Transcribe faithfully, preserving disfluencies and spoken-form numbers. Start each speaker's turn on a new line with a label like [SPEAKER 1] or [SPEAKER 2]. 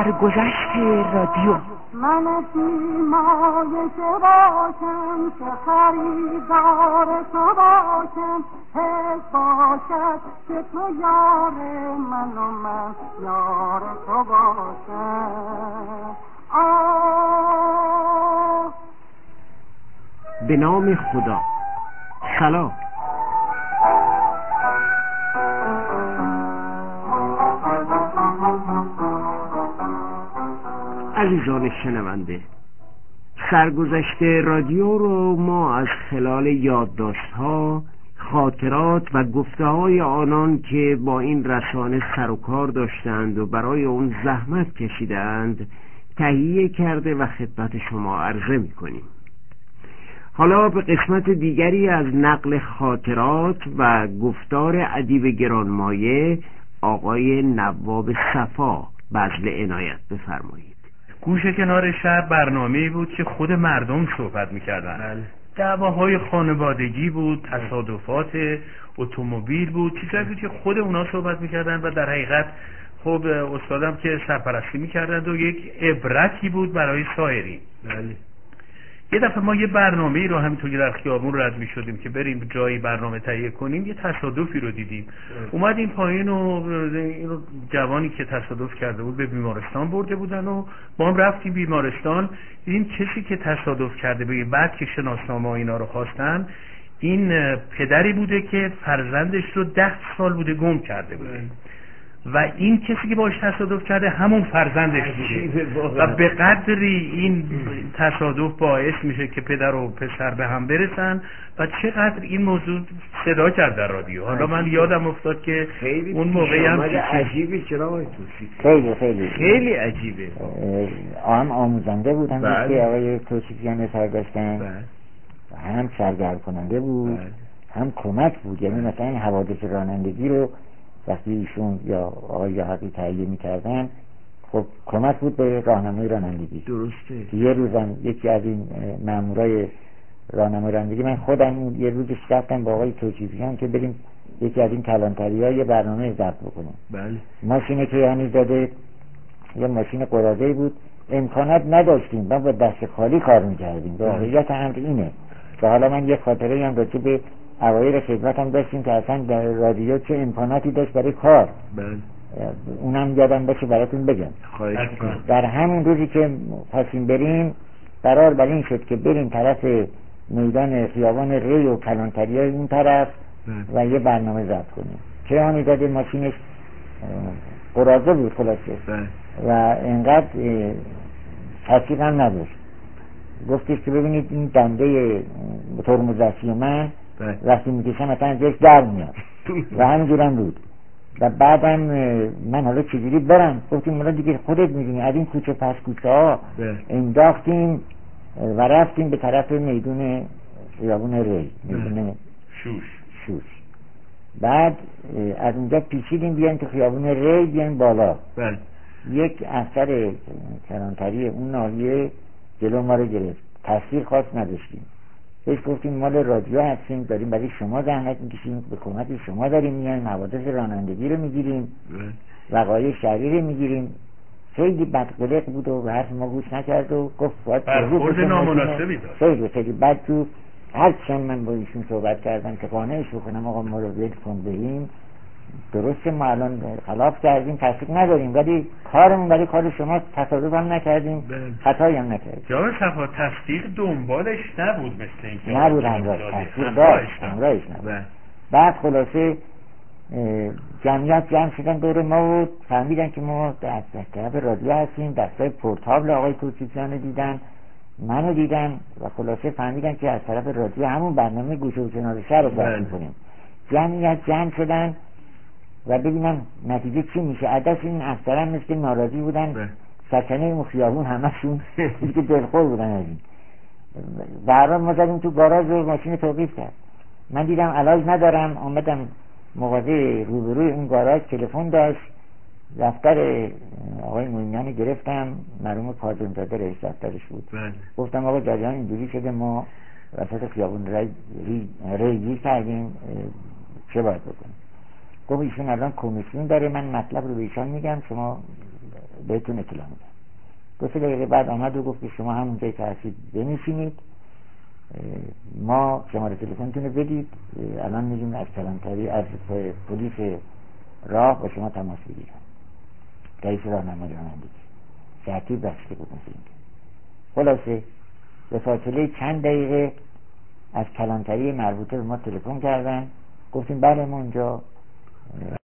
[SPEAKER 1] سرگذشت رادیو.
[SPEAKER 2] من سیمای که باشم که خریدار تو باشم، حس باشد که تو یار من و من یار تو باشم. آه
[SPEAKER 3] به نام خدا. سلام. عزیزان شنونده، سرگذشت رادیو رو ما از خلال یادداشت‌ها، خاطرات و گفته‌های آنان که با این رسانه سر و کار داشتند و برای اون زحمت کشیدند تهیه کرده و خدمت شما عرضه می‌کنیم. حالا به قسمت دیگری از نقل خاطرات و گفتار ادیب گرانمایه آقای نواب صفا بذل عنایت بفرمایید.
[SPEAKER 4] گوشه کنار شهر برنامه‌ای بود که خود مردم صحبت می‌کردن. دعواهای خانوادگی بود، تصادفات اتومبیل بود، چیزایی بود که خود اونا صحبت می‌کردن و در حقیقت خب استادم که سرپرستی می‌کردند و یک عبرتی بود برای سایرین. بله. یه دفعه ما یه برنامه‌ای رو همینطور که در خیابون رد می‌شدیم که بریم جایی برنامه تهیه کنیم، یه تصادفی رو دیدیم. اومدیم پایین و این جوانی که تصادف کرده بود به بیمارستان برده بودن و ما هم رفتیم بیمارستان. دیدیم کسی که تصادف کرده بود، بعد که شناسنامه اینا رو خواستن، این پدری بوده که فرزندش رو ده سال بوده گم کرده بوده و این کسی که باش تصادف کرده همون فرزندش بوده و به قدری این تصادف باعث میشه که پدر و پسر به هم برسن و چقدر این موضوع صدا کرد در رادیو. حالا من یادم افتاد که اون موقعی هم
[SPEAKER 3] عجیبه. چرا آقای توصیف؟
[SPEAKER 5] خیلی خیلی
[SPEAKER 3] خیلی عجیبه.
[SPEAKER 5] هم آموزنده بود، هم که آقای توصیفیان سرگشتن هم سرگرم کننده بود، هم کمک بود. یعنی مثلا حوادث رانندگی رو وقتی ایشون یا آقای حقی تهیه می‌کردن، خب کمک بود به راهنمای رانندگی.
[SPEAKER 3] درسته.
[SPEAKER 5] یه روزم یکی از این مامورای راهنمای رانندگی، من خودم یه روزش رفتم با آقای توصیفیان که بریم یکی از این کلانتری‌ها یه برنامه ضبط بکنیم.
[SPEAKER 3] بله.
[SPEAKER 5] ماشینی که یعنی داده یه ماشین قرازه‌ای بود، امکانات نداشتیم، ما با دست خالی کار می‌کردیم. واقعیت امر اینه که حالا من یه خاطره هم راجع به اوایل خدمتم داشتیم که اصلا در رادیو چه امکاناتی داشت برای کار.
[SPEAKER 3] بله.
[SPEAKER 5] اونم یادم باشه براتون بگم.
[SPEAKER 3] خواهش می‌کنم.
[SPEAKER 5] در همون روزی که خواستیم بریم، قرار بر این شد که بریم طرف میدان خیابان ری و کلانتری‌های این طرف و یه برنامه ضبط کنیم. که آنی داده ماشینش قرازه بود خلاصه و اینقدر تصدیق هم نداشت. گفتش که ببینید این دنده ترمز دستی من وقتی میکشم مثلا ازش در میاد و همینجورم بود. و بعدم من حالا چجوری برم؟ گفتیم حالا دیگه خودت میدونی از این کوچه پس کوچه ها انداختیم و رفتیم به طرف میدون خیابون ری، میدون
[SPEAKER 4] شوش
[SPEAKER 5] شوش. بعد از اونجا پیچیدیم بیایم تو خیابون ری، بیایم بالا.
[SPEAKER 3] بله.
[SPEAKER 5] یک افسر کلانتری اون ناحیه جلو ما رو گرفت، تصویر خاص نداشتیم. بهش گفتیم مال رادیو هستیم، داریم برای شما زحمت میکشیم، به کمک شما داریم میایم، حوادث رانندگی رو میگیریم، وقایع شهری رو میگیریم. خیلی بدقلق بود و حرف ما گوش نکرد و گفت باید
[SPEAKER 4] برخورد نامناسبی داشت.
[SPEAKER 5] خیلی خیلی بعد تو هر چند من با ایشون صحبت کردم که قانعش بکنم آقا ما رو ول کن بریم، درسته ما الان خلاف کردیم، تصدیق نداریم، ولی کارمون برای کار شما، تصادف هم نکردیم، خطایی هم نکردیم.
[SPEAKER 4] جناب صفا تصدیق دنبالش نبود مثل اینکه
[SPEAKER 5] نبود، همراه تصدیق داشت، همراهش نبود. بعد خلاصه جمعیت جمع شدن دور ما و فهمیدن که ما در طرف رادیو هستیم، دستای پورتابل آقای توصیفیان دیدن، منو دیدن و خلاصه فهمیدن که از طرف رادیو همون برنامه گوشه و کنار شهر رو ضبط می‌کنیم. جمعیت جمع شدن و ببینم نتیجه چی میشه. عدس این افسران مثل ناراضی بودن، سکنه اون خیابون همشون که دلخور بودن از این. در حال ما زدیم تو گاراژ و ماشین توقیف کرد. من دیدم علاج ندارم، آمدم مغازه روبروی اون گاراژ، تلفن داشت، دفتر آقای مومنیان گرفتم، مرحوم کاظم‌زاده رئیس دفترش بود. گفتم آقا جریان اینجوری شده، ما وسط خیابون ری ری کردیم، چه باید بکنیم؟ گفت ایشون الان کمیسیون داره، من مطلب رو به ایشان میگم، شما بهتون اطلاع میدم. دو سه دقیقه بعد آمد و گفت که شما همونجایی که هستید بنشینید، ما شماره تلفنتون رو بدید، الان میگیم از کلانتری از پلیس راه با شما تماس بگیرن. رئیس راهنمایی رانندگی ترتیب بسته بود مثل اینکه. خلاصه به فاصله چند دقیقه از کلانتری مربوطه به ما تلفن کردن، گفتیم بله ما اونجا